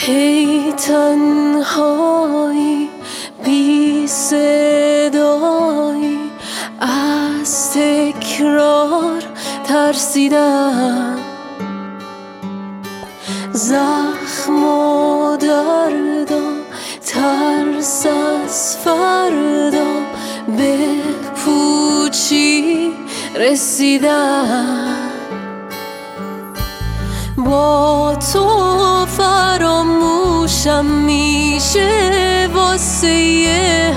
هی تنهایی بی صدایی، از تکرار ترسیدم، زخم و دردم، ترس از فردا، به پوچی رسیدم. با تو فراموشم میشه واسه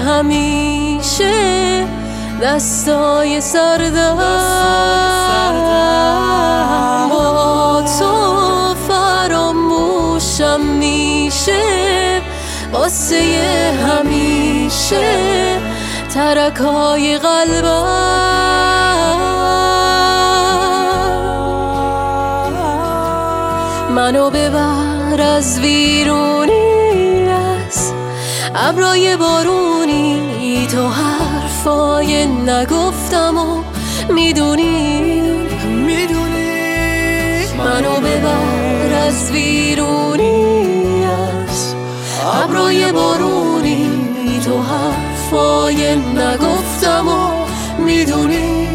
همیشه، دستای سردم. با تو فراموشم میشه واسه همیشه، ترکای قلبم. منو ببر از ویرونی، از ابرای بارونی، تو حرفای نگفتم و میدونی. منو ببر از ویرونی، از ابرای بارونی، تو حرفای نگفتم و میدونی.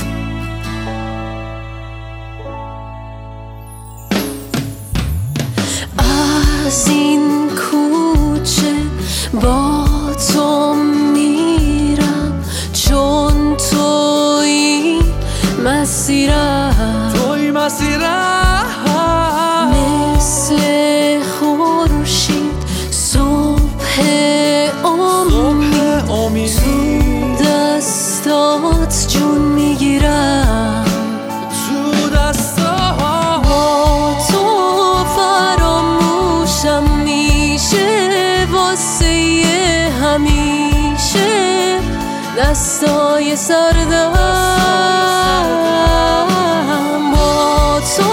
از این کوچه با تو میرم، چون توی مسیرم، مثل خورشید صبح امید، تو دستات جون میگیرم. با تو فراموشم میشه واسه همیشه، دستای سردم. با تو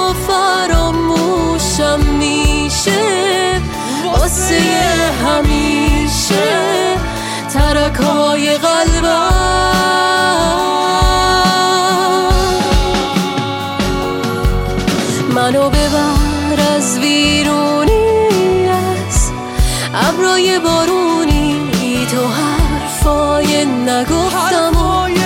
فراموشم میشه واسه همیشه، ترکای قلبم. منو ببر از ویرونی، از ابرای بارونی، تو حرفای نگفتم و